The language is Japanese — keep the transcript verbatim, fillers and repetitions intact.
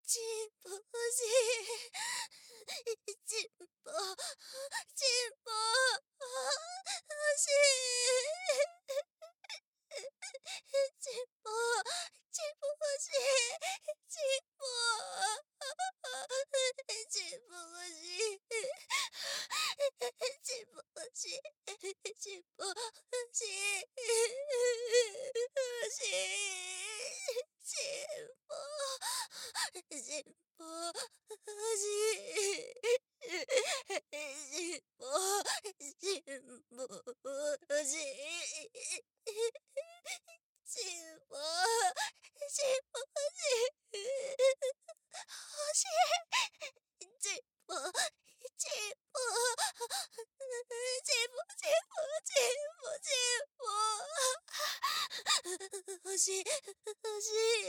ちんぽ欲しい。ちんぽ、ちんぽ、欲しい。ちんぽ、ちんぽ欲しい。ちんぽ、ちんぽ欲しい。ちんぽ欲しい。ちんぽ欲しい。欲しい。ちんぽ、ちんぽ欲しい。ちんぽ、ちんぽ欲しい。ちんぽ、ちんぽ欲しい。欲しい。ちんぽ、ちんぽ、ちんぽ、ちんぽ、ちんぽ、ちんぽ、欲しい、欲しい。